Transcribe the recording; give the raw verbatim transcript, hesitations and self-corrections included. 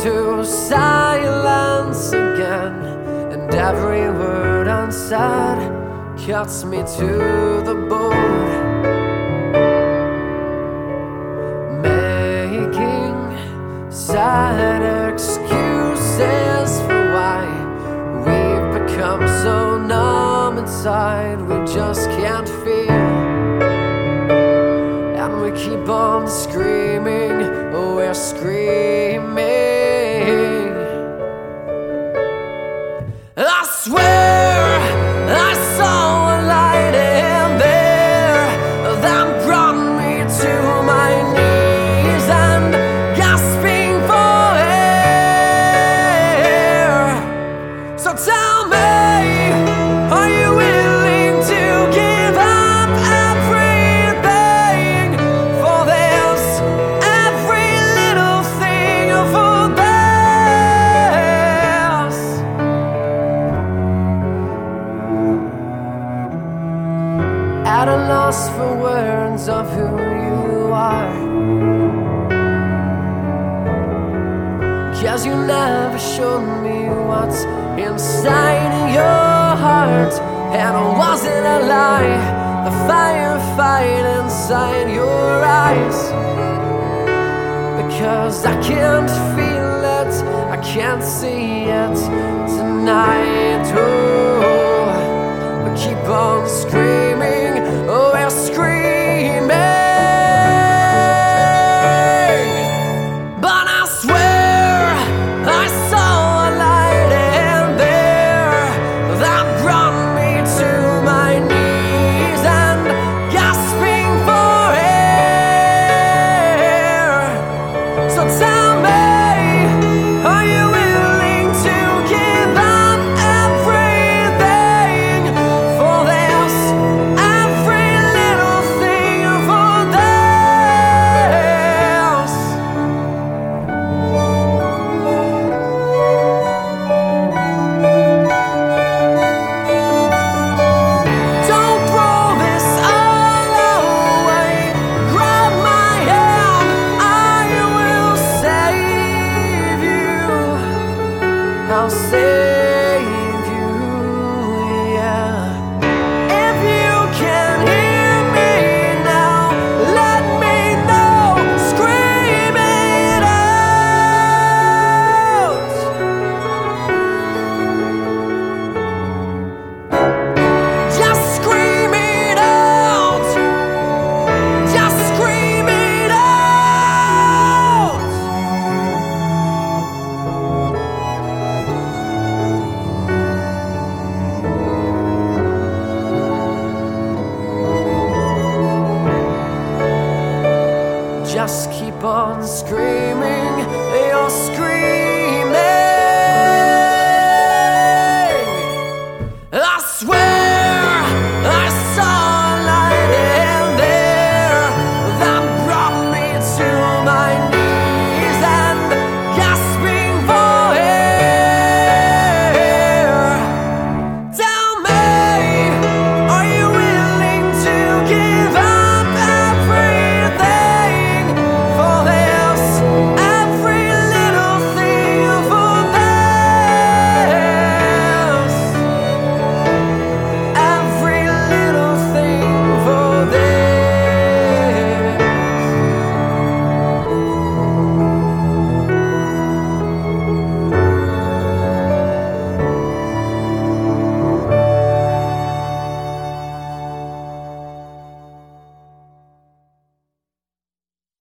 to silence again, and every word unsaid cuts me to the bone, making sad excuses for why we've become so numb inside. We just can't feel, and we keep on screaming, oh, we're screaming. I swear I saw a light in there that brought me to my knees and gasping for air. So tell me, are you willing to give up everything for this, every little thing for this? At a loss for words of who you are, 'cause you never showed me what's inside your heart. And was it a lie, the firefight inside your eyes? Because I can't feel it, I can't see it tonight. Oh, we keep on screaming, oh, we're screaming. But I swear I saw a light in there that brought me to my knees and gasping for air. So tell me, are you willing to give up everything for this, every little thing for this? Don't throw this all away. Grab my hand, I will save you. I'll save you, yeah. If you can hear me now, let me know. Scream it out. Just scream it out. Just scream it out. Just keep on screaming, you're screaming. I swear